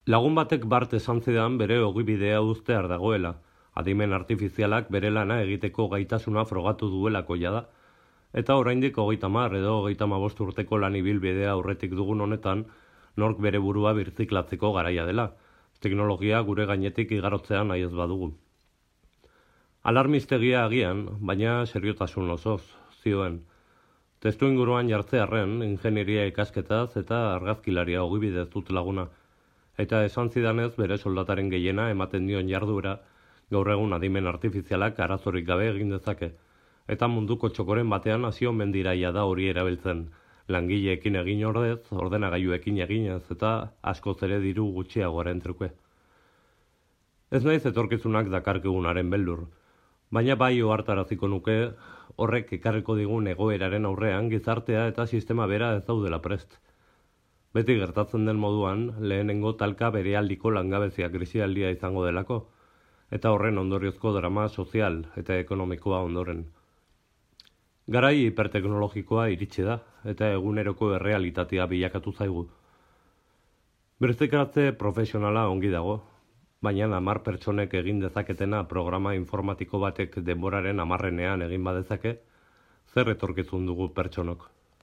Lagun batek bart esan zidan bere ogibidea uztear dagoela, adimen artifizialak bere lana egiteko gaitasuna frogatu duelako jada, eta oraindik 30 edo 35 urteko lan ibilbidea aurretik dugun honetan, nork bere burua birziklatzeko garaia dela, teknologia gure gainetik igarotzea nahi ez badugu. Alarmistegia agian, baina seriotasun osoz, zioen. Testu inguruan jartzearren, ingenieria ikasketaz eta argazkilaria ogibidez dut laguna, eta esan zidanez bere soldataren gehiena ematen dion jarduera, gaur egun adimen artifizialak arazorik gabe egin dezake, eta munduko txokoren batean hasi omen dira da hori erabiltzen, langileekin egin ordez, ordenagailuekin eginez eta askoz ere diru gutxiagoaren truke. Ez naiz etorkizunak dakarkigunaren beldur, baina bai ohartaraziko nuke horrek ekarriko digun egoeraren aurrean gizartea eta sistema bera ez daudela prest. Beti gertatzen den moduan, lehenengo talka berealdiko langabezia krisialdia izango delako, eta horren ondoriozko drama sozial eta ekonomikoa ondoren. Garai hiperteknologikoa iritsi da, eta eguneroko errealitatea bilakatu zaigu. Berzikatze profesionala ongi dago, baina 10 pertsonek egin dezaketena programa informatiko batek denboraren 10ean egin badezake, zer etorkizun dugu pertsonok?